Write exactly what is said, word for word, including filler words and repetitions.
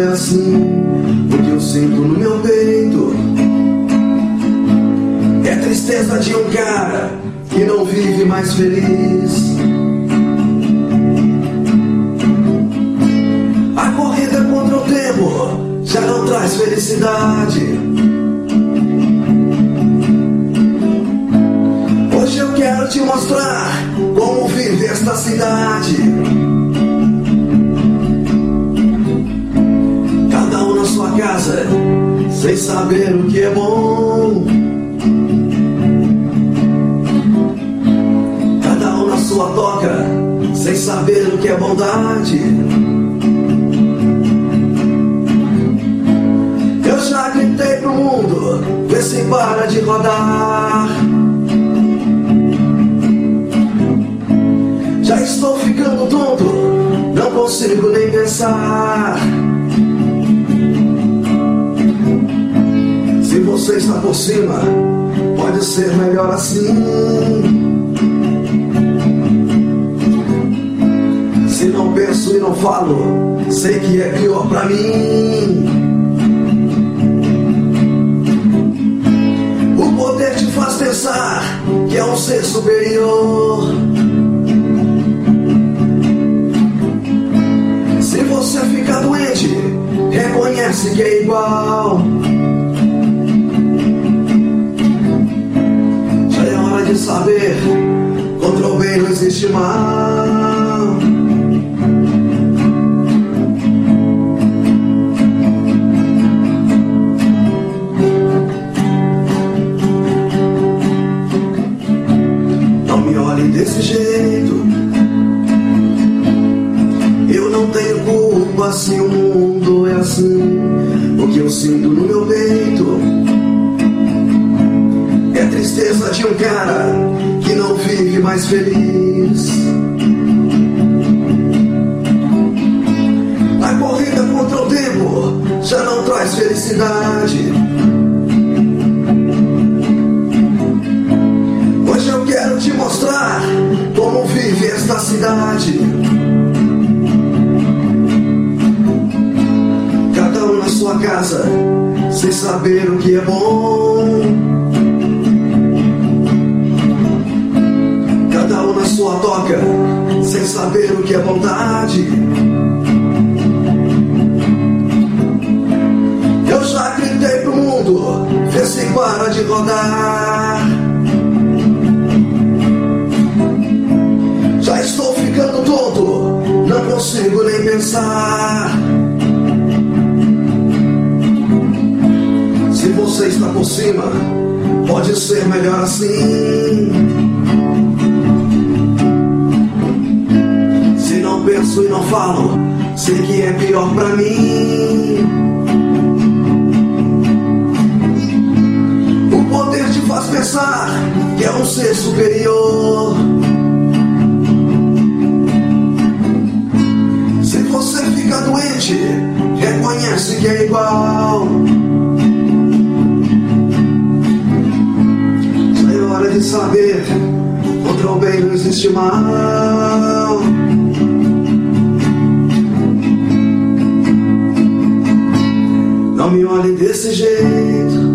é assim. O que eu sinto no meu peito é a tristeza de um cara que não vive mais feliz. A corrida contra o tempo já não traz felicidade. Hoje eu quero te mostrar como vive esta cidade. Cada um na sua casa, sem saber o que é bom. Cada um na sua toca, sem saber o que é bondade. Eu já gritei pro mundo, vê se para de rodar. Já estou ficando tonto, não consigo nem pensar. Se você está por cima, pode ser melhor assim. Se não penso e não falo, sei que é pior pra mim. O poder te faz pensar que é um ser superior. Se você fica doente, reconhece que é igual. Já é hora de saber, contra o bem não existe mal. Não me olhe desse jeito, eu não tenho culpa se o mundo é assim. O que eu sinto no meu peito é a tristeza de um cara que não vive mais feliz. A corrida contra o tempo já não traz felicidade. Hoje eu quero te mostrar como vive esta cidade. Cada um na sua casa, sem saber o que é bom. Cada um na sua toca, sem saber o que é bondade. Eu já gritei pro mundo, vê se para de rodar. Já estou ficando tonto, não consigo nem pensar. Se você está por cima, pode ser melhor assim. Se não penso e não falo, sei que é pior pra mim. O poder te faz pensar que é um ser superior. Se você fica doente, reconhece que é igual. Já é hora de saber, contra o bem não existe mal. Não me olhe desse jeito,